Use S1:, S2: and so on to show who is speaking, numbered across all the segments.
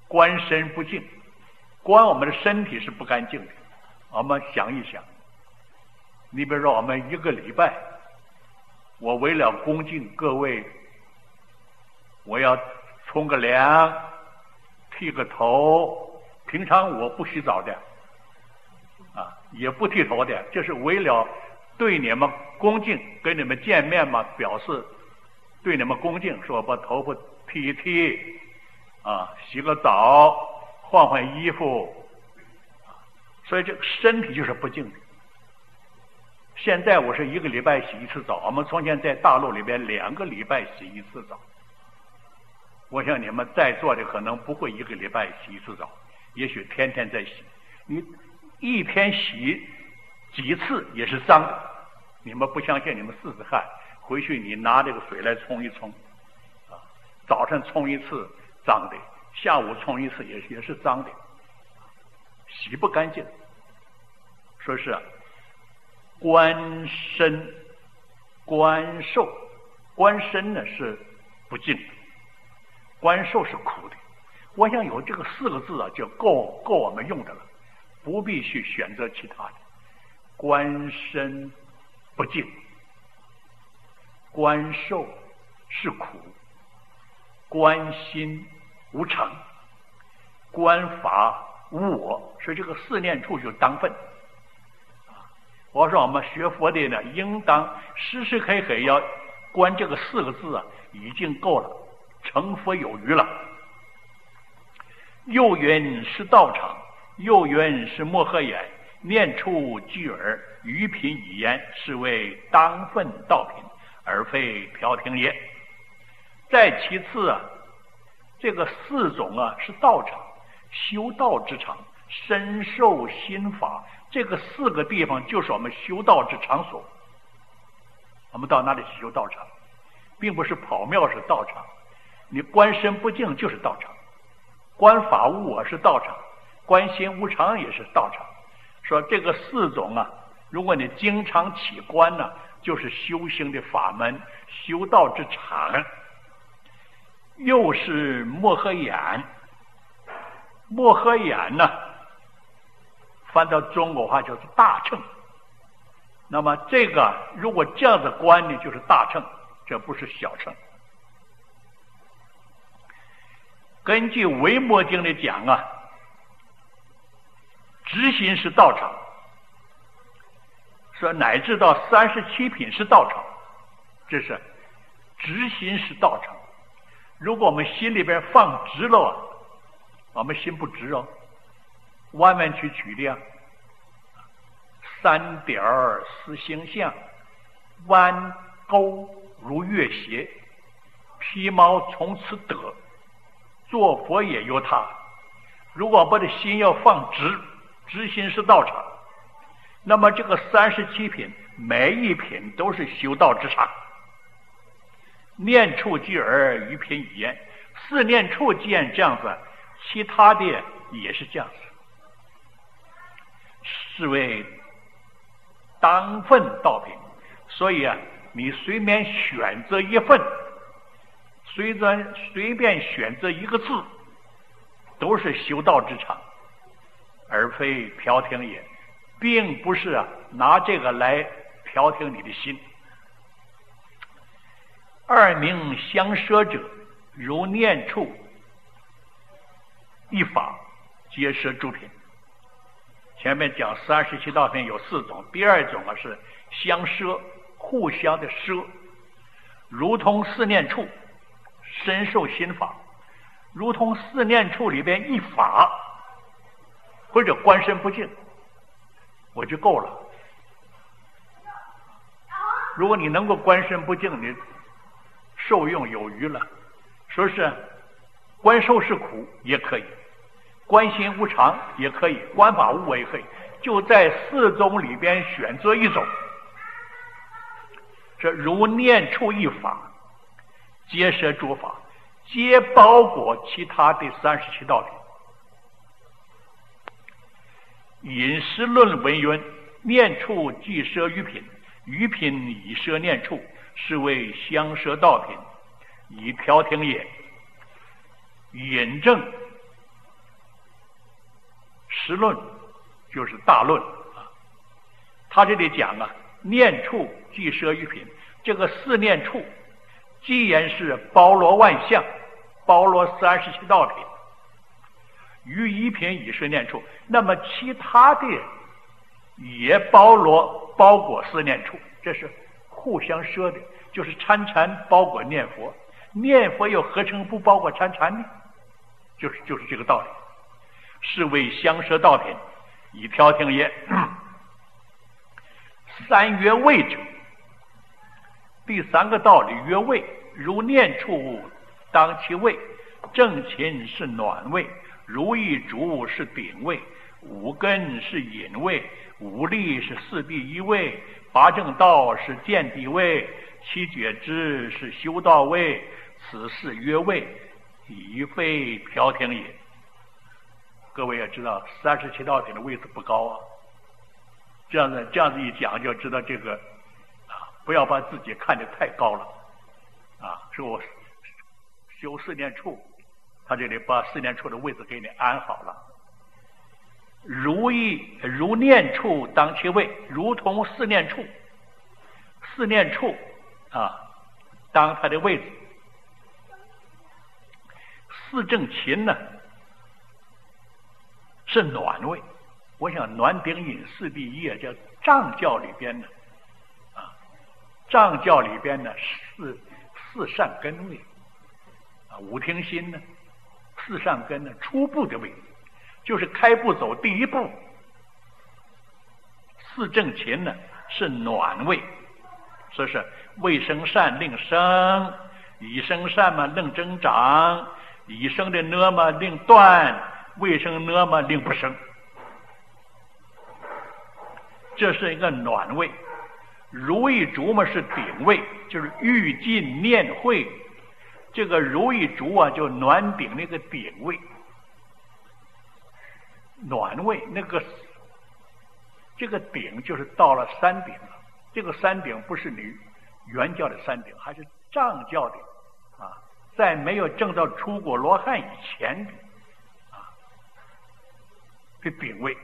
S1: 观身不净，观我们的身体是不干净的。我们想一想，你比如说我们一个礼拜，我为了恭敬各位，我要冲个凉，剃个头，平常我不洗澡的也不剃头的，这是为了对你们恭敬，跟你们见面嘛，表示对你们恭敬，说把头发剃一剃洗个澡，换换衣服，所以这个身体就是不净的。现在我是一个礼拜洗一次澡，我们从前在大陆里边2个礼拜洗一次澡。我想你们在座的可能不会一个礼拜洗一次澡，也许天天在洗。你一天洗几次也是脏的，你们不相信，你们试试看，回去你拿这个水来冲一冲早上冲一次脏的，下午冲一次也是脏的，洗不干净。说是观身观受，观身呢是不净的，观受是苦的。我想有这个4个字就够我们用的了，不必去选择其他的。观身不净，观受是苦，观心无常，观法无我，所以这个4念处就当分。我说我们学佛的呢，应当时时刻刻要观这个4个字已经够了，成佛有余了。右云是道场，右云是摩诃眼，念处具耳，余品以言，是为当分道品，而非飘听也。再其次这个4种是道场，修道之场，身受心法，这个4个地方就是我们修道之场所。我们到哪里修道场，并不是跑庙是道场，你观身不净就是道场，观法无我是道场，观心无常也是道场。说这个4种如果你经常起观就是修行的法门，修道之场。又是摩诃眼，摩诃眼翻到中国话就是大乘。那么这个如果这样子观呢，就是大乘，这不是小乘。根据维摩经的讲直心是道场，说乃至到37品是道场，这是直心是道场。如果我们心里边放直了我们心不直弯弯曲曲的3点似星象，弯钩如月斜，披毛从此得，做佛也由他。如果把这心要放直，直心是道场，那么这个37品每一品都是修道之场。念处具耳，余品以言，4念处既然这样子，其他的也是这样子，是为当分道品。所以你随便选择一份，随便选择一个字，都是修道之场，而非飘听也，并不是拿这个来飘听你的心。2名相摄者，如念处一法，皆摄诸品。前面讲37道品有4种，第2种是相摄，互相的摄，如同4念处，身受心法，如同4念处里边一法，或者观身不净，我就够了。如果你能够观身不净，你受用有余了。说是观受是苦也可以，观心无常也可以，观法无我也可以，就在4种里边选择一种。这如念处一法，皆摄诸法，皆包裹其他的37道品。饮食论文云：念处即摄余品，余品以摄念处，是为相摄道品，以飘听也。引证实论就是大论啊。他这里讲啊，念处即摄于品，这个四念处既然是包罗万象，包罗37道品，于一品以是念处，那么其他的也包裹四念处，这是互相说的，就是参禅包裹念佛，念佛又何曾不包裹参禅呢？就是这个道理。是为相摄道品，以调停也。三曰味者，第三个道理曰味，如念处当其味，正勤是暖味，如意足是顶味，五根是隐味，五力是四第一位，八正道是见地位，七觉支是修道位，此四曰味，以非调停也。各位也知道37道品的位置不高啊，这样子一讲就知道这个啊，不要把自己看得太高了啊。说我修四念处，他这里把四念处的位置给你安好了。如念处当其位，如同四念处，四念处啊当它的位置。四正勤呢是暖位，我想暖顶饮四第一叫藏教里边呢啊，藏教里边呢四善根位啊，五听心呢四善根呢初步的位置，就是开步走第一步。四正勤呢是暖位，说是未生善令生，已生善嘛令增长，已生的呢嘛令断，未生呢嘛令不生，这是一个暖位。如意足嘛是顶位，就是欲尽念会，这个如意足啊就暖顶那个顶位。暖位那个这个顶就是到了山顶了，这个山顶不是你原教的山顶，还是藏教的啊，在没有证到出果罗汉以前的啊这顶位。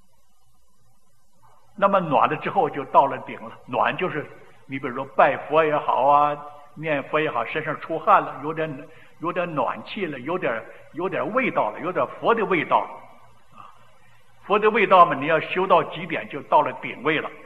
S1: 那么暖了之后就到了顶了，暖就是你比如说拜佛也好啊，念佛也好，身上出汗了，有点暖气了，有点味道了，有点佛的味道了啊。佛的味道嘛，你要修到极点就到了顶位了。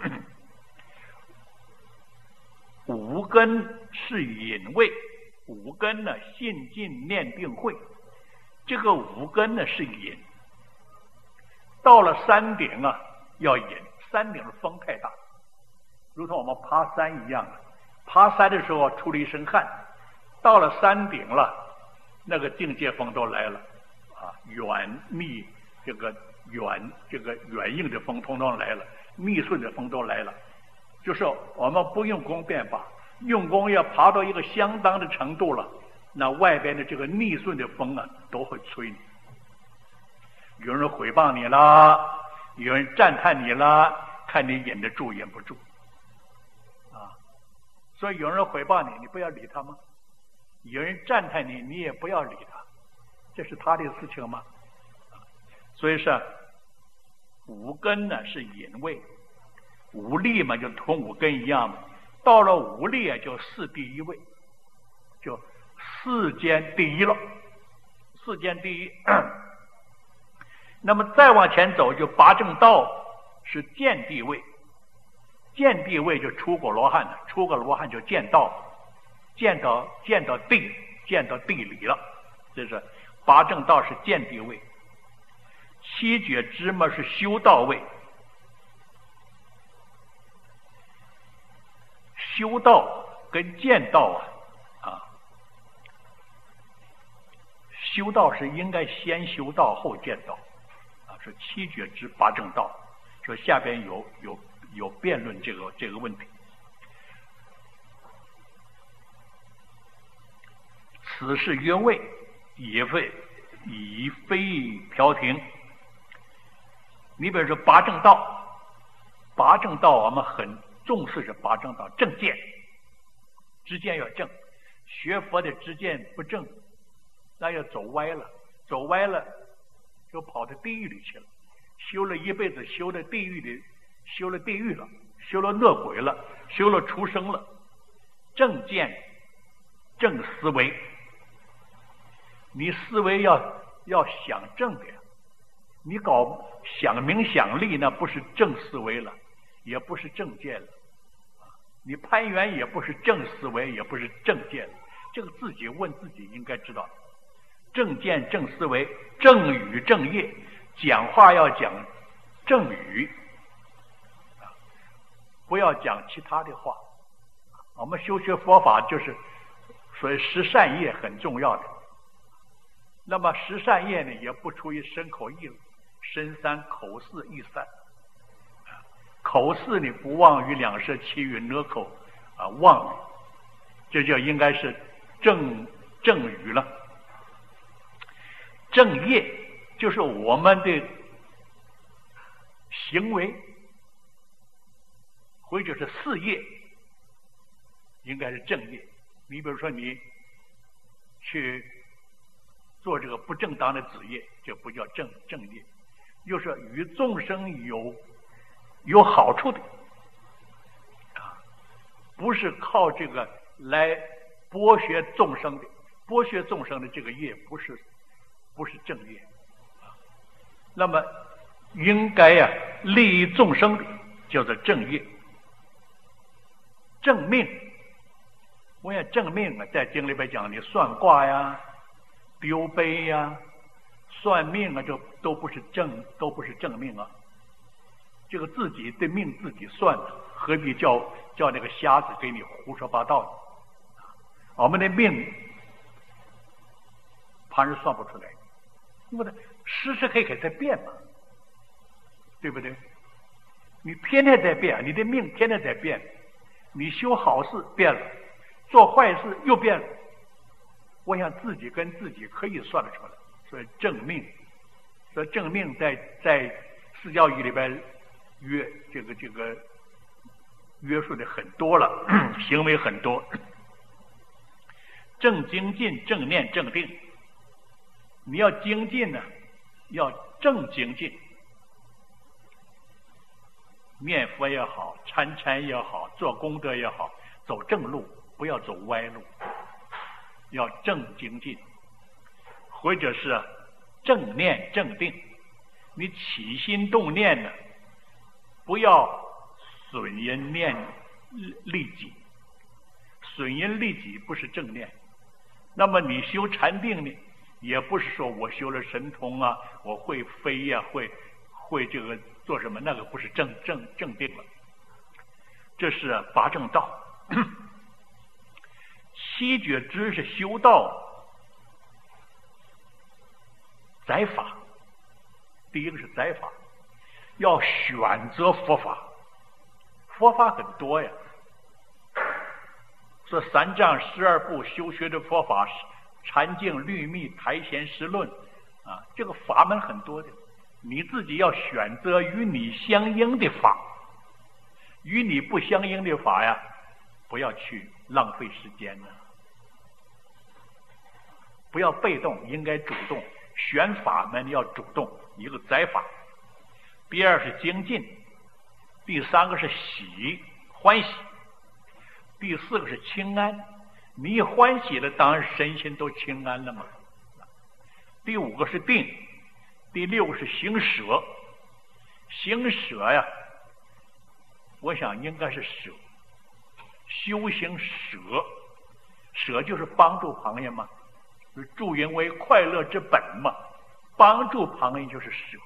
S1: 五根是隐位，五根呢信尽念定慧，这个五根呢是隐，到了山顶啊要隐。山顶的风太大，如同我们爬山一样，爬山的时候出了一身汗，到了山顶了，那个境界风都来了啊，远密这个远硬的风通通来了，密顺的风都来了。就是我们不用功便罢，用功要爬到一个相当的程度了，那外边的这个逆顺的风啊都会吹你。有人诽谤你啦，有人赞叹你啦，看你忍得住忍不住啊。所以有人诽谤你，你不要理他吗？有人赞叹你，你也不要理他，这是他的事情吗？所以说五根呢是隐位，五力嘛就同五根一样嘛，到了五力啊就四第一位，就世间第一了，世间第一。那么再往前走就八正道是见地位，见地位就出果罗汉了，出果罗汉就见道，见到地理了，这是八正道是见地位。七觉支嘛是修道位，修道跟见道啊，修道是应该先修道后见道啊，是七觉支八正道。说下边有辩论这个问题。此事曰位，以非调停。你比如说八正道，八正道我们很重视是八正道正见，知见要正，学佛的知见不正，那要走歪了，走歪了就跑到地狱里去了。 修了一辈子，修了地狱了，修了恶鬼了，修了畜生了。正见、正思维，你思维要想正的呀。你搞想名想利，那不是正思维了，也不是正见了。你攀缘也不是正思维，也不是正见了。这个自己问自己应该知道。正见、正思维、正语、正业，讲话要讲正语，不要讲其他的话。我们修学佛法就是所以十善业很重要的。那么十善业呢，也不出于身口意身三口四意三。口四呢，不妄语两舌绮语讷口妄语，这就应该是正语了。正业就是我们的行为，或者是事业，应该是正业。你比如说你去做这个不正当的职业，这不叫正业。又是与众生有好处的不是靠这个来剥削众生的这个业不是正业那么应该利益众生的叫做正业。正命，我想正命在经里边讲，你算卦呀、丢杯呀、算命这都不是正命啊。这个自己的命自己算的，何必叫那个瞎子给你胡说八道呢？我们的命旁人算不出来，因为时时刻刻在变嘛，对不对？你天天在变，你的命天天在变。你修好事变了，做坏事又变了。我想自己跟自己可以算得出来，所以正命，所以正命在释教义里边这个约束的很多了，行为很多。正精进、正念、正定，你要精进呢，要正精进。念佛也好，参也好，做功德也好，走正路，不要走歪路，要正精进，或者是正念正定。你起心动念呢，不要损因念利己，损因利己不是正念。那么你修禅定呢，也不是说我修了神通啊，我会飞呀，会这个做什么，那个不是正定了，这是八正道。七觉支是修道载法，第一个是载法，要选择佛法，佛法很多呀。这三藏12部修学的佛法，禅净、律密、台贤、实论这个法门很多的。你自己要选择与你相应的法，与你不相应的法呀，不要去浪费时间呢。不要被动，应该主动。选法门要主动，一个载法。第二是精进，第三个是欢喜，第四个是清安。你一欢喜了，当然身心都清安了嘛。第五个是定，第六个是行舍。行舍呀，我想应该是舍，修行舍，舍就是帮助旁人嘛，助人为快乐之本嘛，帮助旁人就是舍。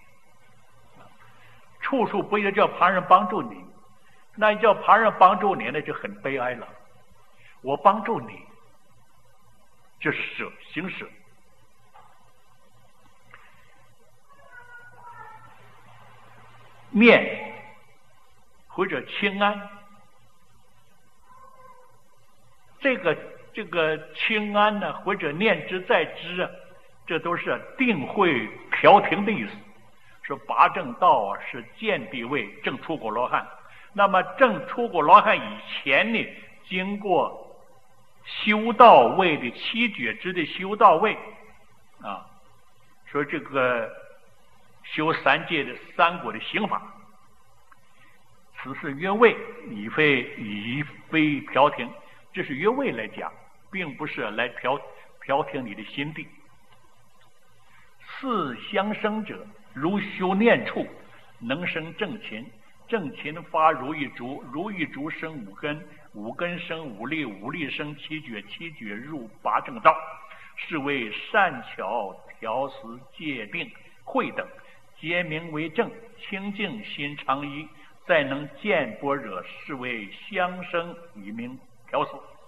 S1: 处处不要叫旁人帮助你，那叫旁人帮助你，那就很悲哀了。我帮助你，这是舍，行舍。念或者清安，这个清安呢，或者念之在之这都是定慧调停的意思。说八正道是见地位正出果罗汉，那么正出果罗汉以前呢，经过修道位的七觉支的修道位说这个修三界的三果的刑法。此是越位，已非调停，这是越位来讲，并不是来调停你的心地。四相生者，如修念处，能生正勤，正勤发如意竹，如意竹生五根，五根生五力，五力生七觉，七觉入八正道，是为善巧调思戒定慧等，皆名为正，清净心常一，再能见般若，是为相生以名调思。